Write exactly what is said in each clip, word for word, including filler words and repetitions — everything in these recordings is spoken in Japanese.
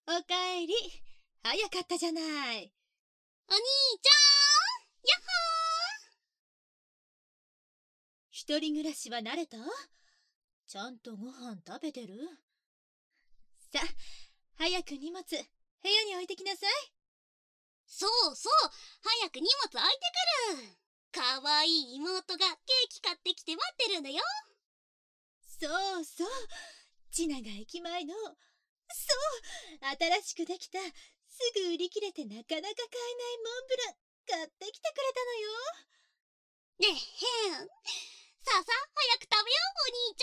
おかえり。早かったじゃない。 お兄ちゃん、やっほー。 一人暮らしは慣れた？ちゃんとご飯食べてる？さ、早く荷物、部屋に置いてきなさい。 そうそう、早く荷物置いてくる。かわいい妹がケーキ買ってきて待ってるんだよ。 そうそう、ちなが駅前の、そう、新しくできた、すぐ売り切れてなかなか買えないモンブラン、買ってきてくれたのよ。 ねえへん。さあさあ、早く食べよう、お兄ち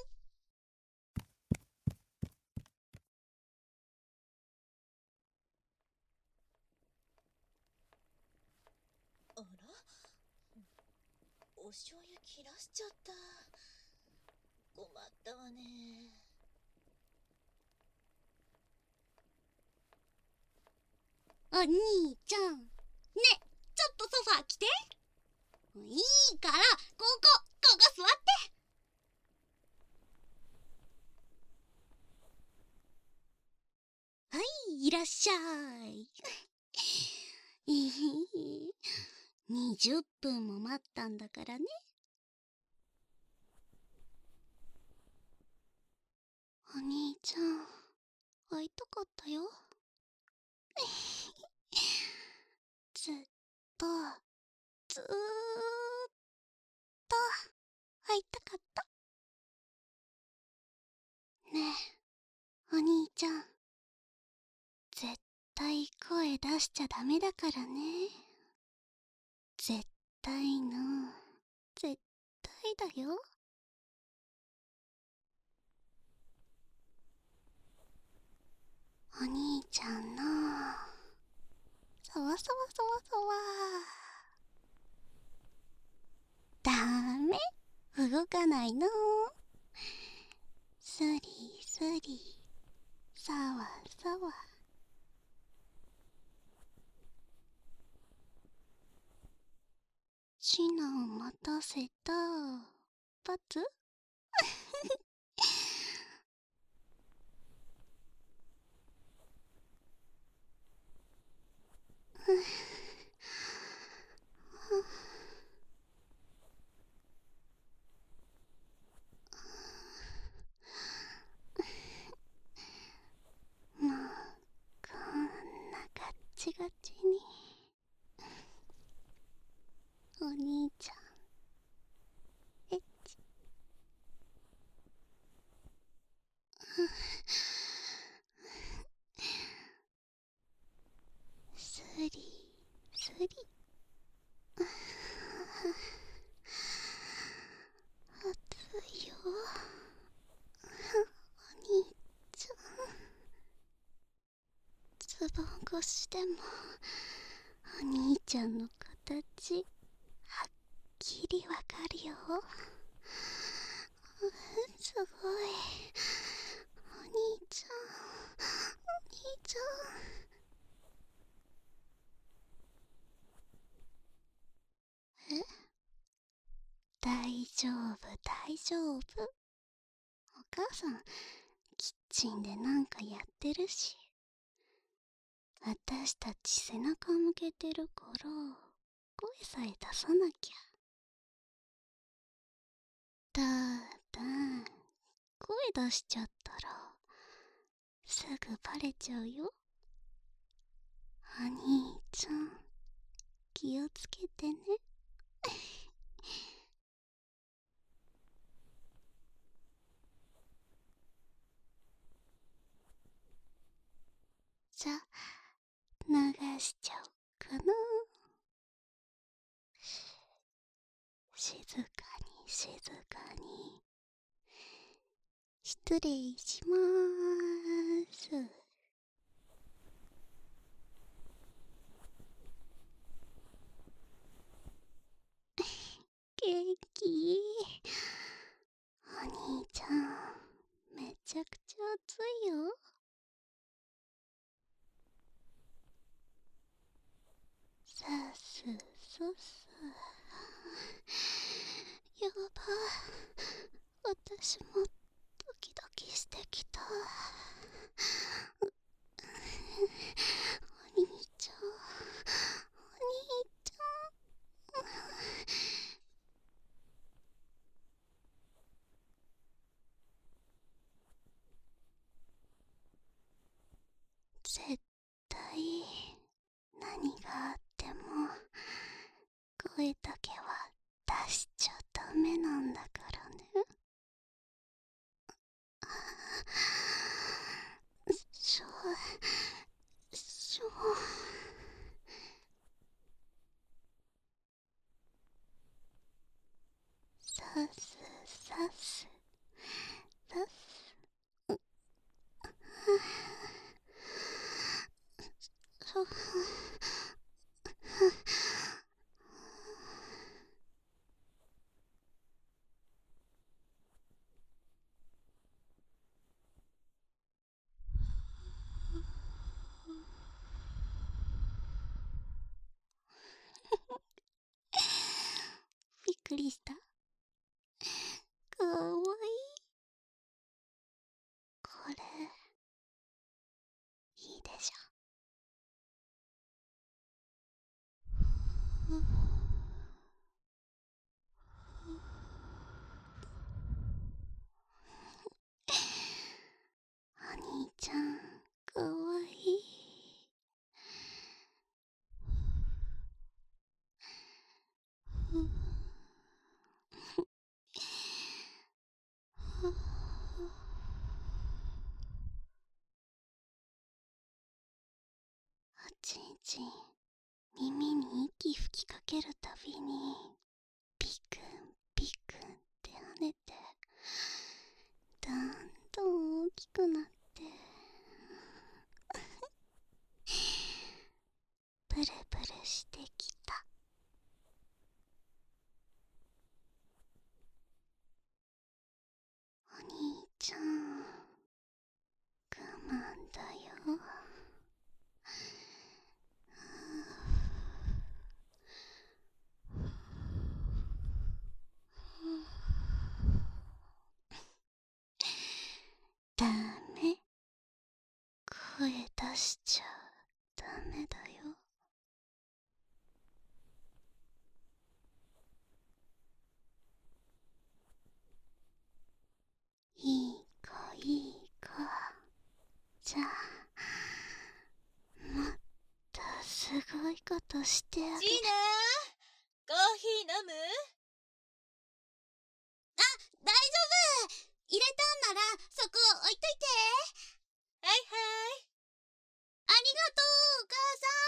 あら、お醤油切らしちゃった。困ったわね。 ゃん。お兄ちゃん。ね、ちょっとソファー来て。いいから、ここ、ここ座って。はい、いらっしゃい。にじゅっぷんも待ったんだからね。お兄ちゃん、会いたかったよ。ずっと、ずーっと、会いたかった。ねえ、お兄ちゃん。絶対声出しちゃダメだからね。絶対の、絶対だよ。お兄ちゃんの、そわそわそわそわ。ダメ、動かないの。スリスリ、さわさわ。シナを待たせた。バツもう、こんなガッチガチに。お兄ちゃん、エッチ。スリスリ。熱いよ。お兄ちゃん。ズボン越しでもお兄ちゃんの形はっきりわかるよ。すごい。お兄ちゃん、お兄ちゃん。え？大丈夫、大丈夫。お母さん、キッチンでなんかやってるし。私たち背中向けてるから、声さえ出さなきゃ。ただ、声出しちゃったら、すぐバレちゃうよ。お兄ちゃん、気をつけてね。じゃ、流しちゃおうかな。静かに静かに。失礼しまーす。元気？お兄ちゃん、めちゃくちゃ暑いよ。さすさす。やば、私もドキドキしてきた。 声だけは出しちゃダメなんだからね。しょしょさすさすさすそびっくりした。かわいい。これいいでしょ。お兄ちゃんかわいい。おちんちん耳に息吹きかけるたびにピクンピクンって跳ねて、どんどん大きくなってプルプルしてきた。お兄ちゃん我慢だよ。ダメ、声出しちゃダメだよ。いい子いい子。じゃあもっとすごいことしてあげる。 ジーナコーヒー飲む？ あ、大丈夫。入れたんならそこ置いといて。 はいはい。 ありがとうお母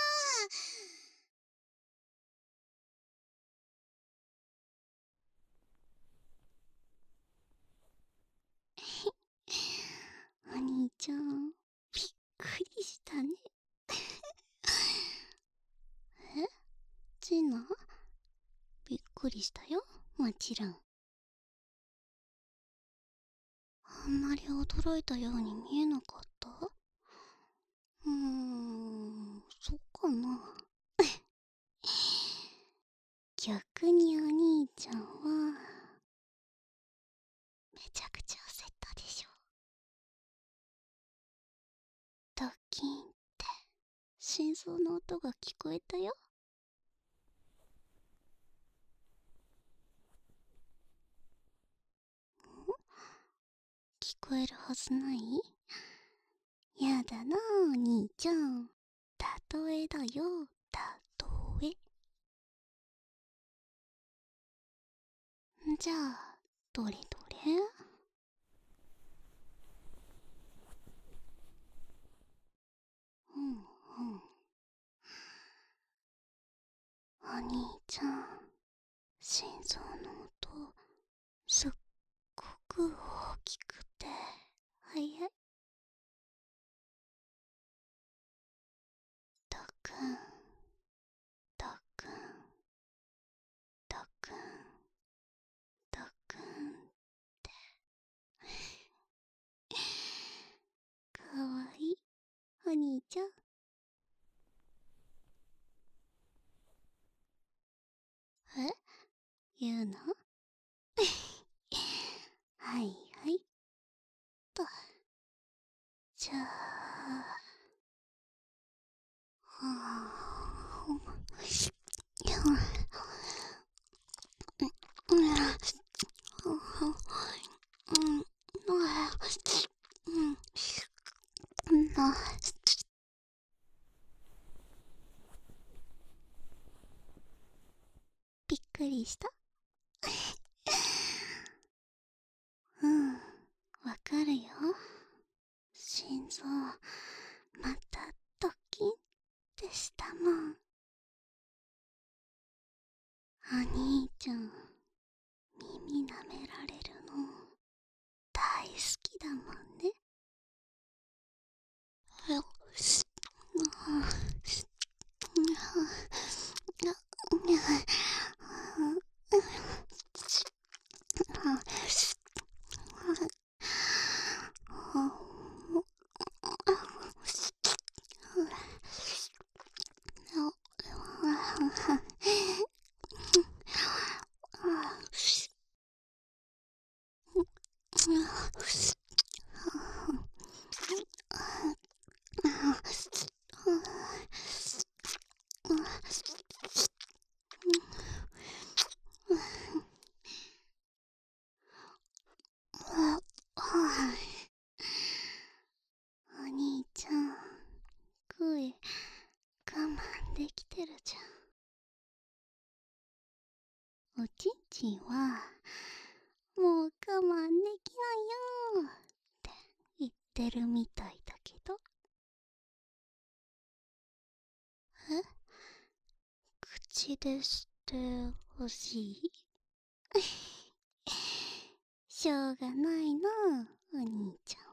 さん。お兄ちゃんびっくりしたね。え、ジーナびっくりしたよ、もちろん。あんまり驚いたように見えなかった？うーん、そっかな。逆にお兄ちゃんはめちゃくちゃ焦ったでしょ。ドキンって心臓の音が聞こえたよ。聞こえるはずない？やだなお兄ちゃん。例えだよ、例え。じゃあどれどれ。うんうん。お兄ちゃん心臓の音すっごく大きくて速い。ドクンドクンドクンドクンってかわいいお兄ちゃん。え、言うの？はいはいと。じゃあはあうんうんうんきだもんね。お兄ちゃん、声我慢できてるじゃん。おちんちんはもう我慢できないよって言ってるみたいだけど。え？口でしてほしい？しょうがないな、お兄ちゃん。